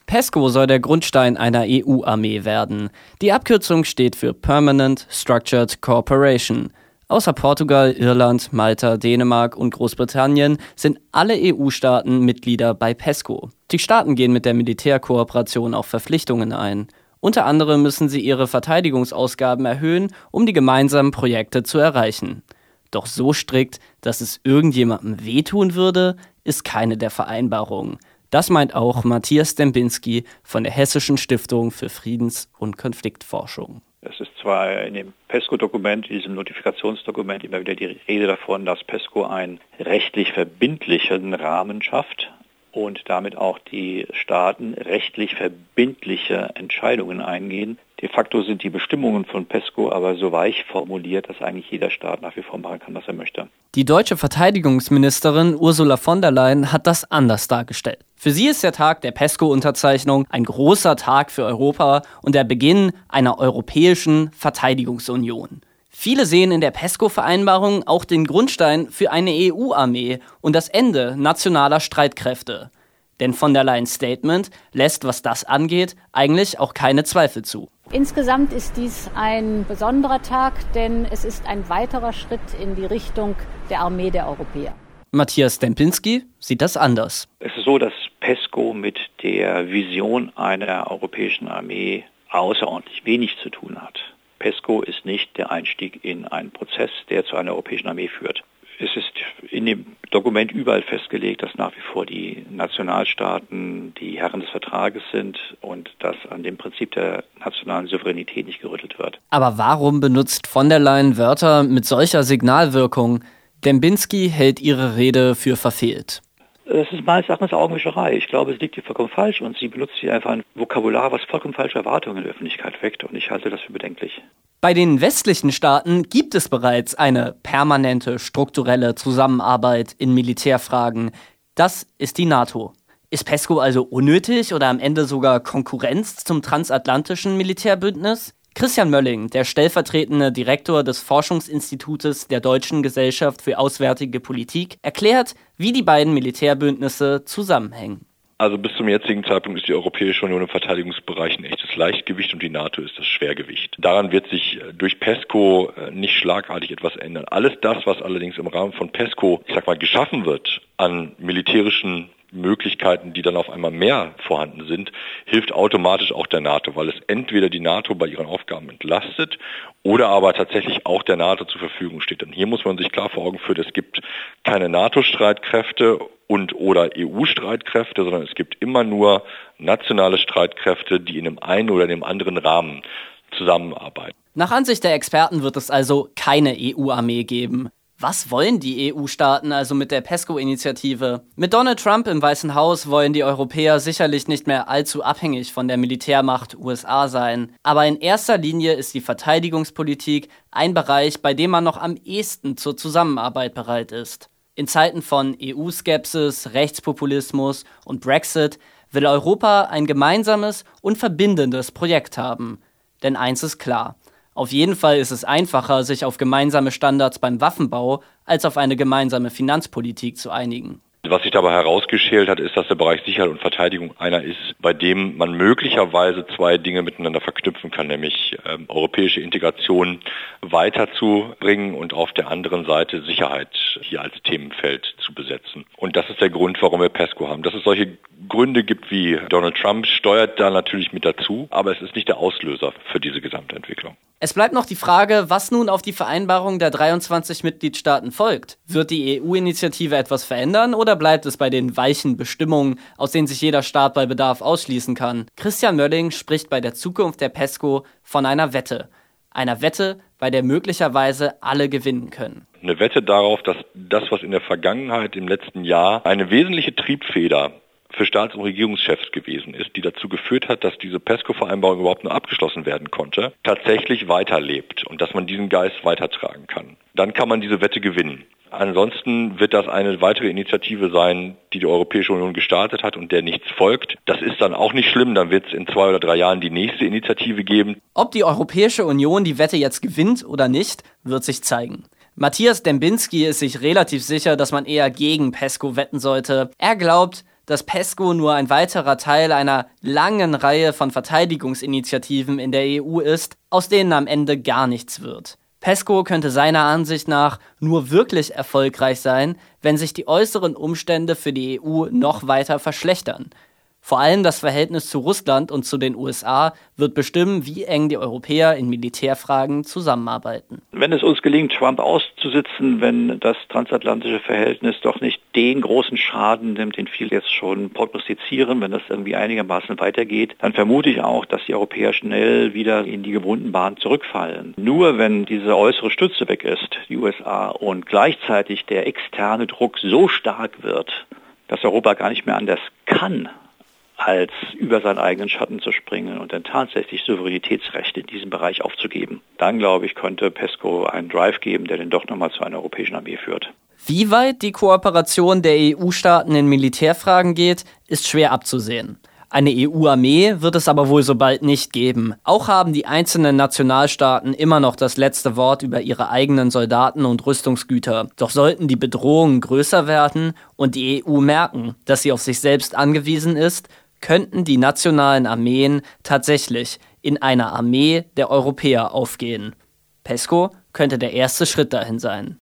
PESCO soll der Grundstein einer EU-Armee werden. Die Abkürzung steht für Permanent Structured Cooperation. Außer Portugal, Irland, Malta, Dänemark und Großbritannien sind alle EU-Staaten Mitglieder bei PESCO. Die Staaten gehen mit der Militärkooperation auch Verpflichtungen ein. Unter anderem müssen sie ihre Verteidigungsausgaben erhöhen, um die gemeinsamen Projekte zu erreichen. Doch so strikt, dass es irgendjemandem wehtun würde, ist keine der Vereinbarungen. Das meint auch Matthias Dembinski von der Hessischen Stiftung für Friedens- und Konfliktforschung. Es ist zwar in dem PESCO-Dokument, diesem Notifikationsdokument, immer wieder die Rede davon, dass PESCO einen rechtlich verbindlichen Rahmen schafft und damit auch die Staaten rechtlich verbindliche Entscheidungen eingehen. De facto sind die Bestimmungen von PESCO aber so weich formuliert, dass eigentlich jeder Staat nach wie vor machen kann, was er möchte. Die deutsche Verteidigungsministerin Ursula von der Leyen hat das anders dargestellt. Für sie ist der Tag der PESCO-Unterzeichnung ein großer Tag für Europa und der Beginn einer europäischen Verteidigungsunion. Viele sehen in der PESCO-Vereinbarung auch den Grundstein für eine EU-Armee und das Ende nationaler Streitkräfte. Denn von der Leyens Statement lässt, was das angeht, eigentlich auch keine Zweifel zu. Insgesamt ist dies ein besonderer Tag, denn es ist ein weiterer Schritt in die Richtung der Armee der Europäer. Matthias Dembinski sieht das anders. Es ist so, dass PESCO mit der Vision einer europäischen Armee außerordentlich wenig zu tun hat. PESCO ist nicht der Einstieg in einen Prozess, der zu einer europäischen Armee führt. Es ist in dem Dokument überall festgelegt, dass nach wie vor die Nationalstaaten die Herren des Vertrages sind und dass an dem Prinzip der nationalen Souveränität nicht gerüttelt wird. Aber warum benutzt von der Leyen Wörter mit solcher Signalwirkung? Dembinski hält ihre Rede für verfehlt. Das ist meines Erachtens Augenwischerei. Ich glaube, es liegt hier vollkommen falsch und sie benutzt hier einfach ein Vokabular, was vollkommen falsche Erwartungen in der Öffentlichkeit weckt und ich halte das für bedenklich. Bei den westlichen Staaten gibt es bereits eine permanente strukturelle Zusammenarbeit in Militärfragen. Das ist die NATO. Ist PESCO also unnötig oder am Ende sogar Konkurrenz zum transatlantischen Militärbündnis? Christian Mölling, der stellvertretende Direktor des Forschungsinstitutes der Deutschen Gesellschaft für Auswärtige Politik, erklärt, wie die beiden Militärbündnisse zusammenhängen. Also bis zum jetzigen Zeitpunkt ist die Europäische Union im Verteidigungsbereich ein echtes Leichtgewicht und die NATO ist das Schwergewicht. Daran wird sich durch PESCO nicht schlagartig etwas ändern. Alles das, was allerdings im Rahmen von PESCO, geschaffen wird an militärischen Möglichkeiten, die dann auf einmal mehr vorhanden sind, hilft automatisch auch der NATO, weil es entweder die NATO bei ihren Aufgaben entlastet oder aber tatsächlich auch der NATO zur Verfügung steht. Und hier muss man sich klar vor Augen führen, es gibt keine NATO-Streitkräfte und oder EU-Streitkräfte, sondern es gibt immer nur nationale Streitkräfte, die in dem einen oder in dem anderen Rahmen zusammenarbeiten. Nach Ansicht der Experten wird es also keine EU-Armee geben. Was wollen die EU-Staaten also mit der PESCO-Initiative? Mit Donald Trump im Weißen Haus wollen die Europäer sicherlich nicht mehr allzu abhängig von der Militärmacht USA sein. Aber in erster Linie ist die Verteidigungspolitik ein Bereich, bei dem man noch am ehesten zur Zusammenarbeit bereit ist. In Zeiten von EU-Skepsis, Rechtspopulismus und Brexit will Europa ein gemeinsames und verbindendes Projekt haben. Denn eins ist klar: Auf jeden Fall ist es einfacher, sich auf gemeinsame Standards beim Waffenbau als auf eine gemeinsame Finanzpolitik zu einigen. Was sich dabei herausgeschält hat, ist, dass der Bereich Sicherheit und Verteidigung einer ist, bei dem man möglicherweise zwei Dinge miteinander verknüpfen kann, nämlich europäische Integration weiterzubringen und auf der anderen Seite Sicherheit hier als Themenfeld zu besetzen. Und das ist der Grund, warum wir PESCO haben. Dass es solche Gründe gibt wie Donald Trump, steuert da natürlich mit dazu, aber es ist nicht der Auslöser für diese gesamte Entwicklung. Es bleibt noch die Frage, was nun auf die Vereinbarung der 23 Mitgliedstaaten folgt. Wird die EU-Initiative etwas verändern oder bleibt es bei den weichen Bestimmungen, aus denen sich jeder Staat bei Bedarf ausschließen kann? Christian Mölling spricht bei der Zukunft der PESCO von einer Wette. Einer Wette, bei der möglicherweise alle gewinnen können. Eine Wette darauf, dass das, was in der Vergangenheit im letzten Jahr eine wesentliche Triebfeder für Staats- und Regierungschefs gewesen ist, die dazu geführt hat, dass diese PESCO-Vereinbarung überhaupt nur abgeschlossen werden konnte, tatsächlich weiterlebt und dass man diesen Geist weitertragen kann. Dann kann man diese Wette gewinnen. Ansonsten wird das eine weitere Initiative sein, die Europäische Union gestartet hat und der nichts folgt. Das ist dann auch nicht schlimm, dann wird es in 2 oder 3 Jahren die nächste Initiative geben. Ob die Europäische Union die Wette jetzt gewinnt oder nicht, wird sich zeigen. Matthias Dembinski ist sich relativ sicher, dass man eher gegen PESCO wetten sollte. Er glaubt, dass PESCO nur ein weiterer Teil einer langen Reihe von Verteidigungsinitiativen in der EU ist, aus denen am Ende gar nichts wird. PESCO könnte seiner Ansicht nach nur wirklich erfolgreich sein, wenn sich die äußeren Umstände für die EU noch weiter verschlechtern. Vor allem das Verhältnis zu Russland und zu den USA wird bestimmen, wie eng die Europäer in Militärfragen zusammenarbeiten. Wenn es uns gelingt, Trump auszusitzen, wenn das transatlantische Verhältnis doch nicht den großen Schaden nimmt, den viele jetzt schon prognostizieren, wenn das irgendwie einigermaßen weitergeht, dann vermute ich auch, dass die Europäer schnell wieder in die gewohnten Bahnen zurückfallen. Nur wenn diese äußere Stütze weg ist, die USA, und gleichzeitig der externe Druck so stark wird, dass Europa gar nicht mehr anders kann, als über seinen eigenen Schatten zu springen und dann tatsächlich Souveränitätsrechte in diesem Bereich aufzugeben. Dann, glaube ich, könnte PESCO einen Drive geben, der dann doch nochmal zu einer europäischen Armee führt. Wie weit die Kooperation der EU-Staaten in Militärfragen geht, ist schwer abzusehen. Eine EU-Armee wird es aber wohl so bald nicht geben. Auch haben die einzelnen Nationalstaaten immer noch das letzte Wort über ihre eigenen Soldaten und Rüstungsgüter. Doch sollten die Bedrohungen größer werden und die EU merken, dass sie auf sich selbst angewiesen ist, könnten die nationalen Armeen tatsächlich in einer Armee der Europäer aufgehen. PESCO könnte der erste Schritt dahin sein.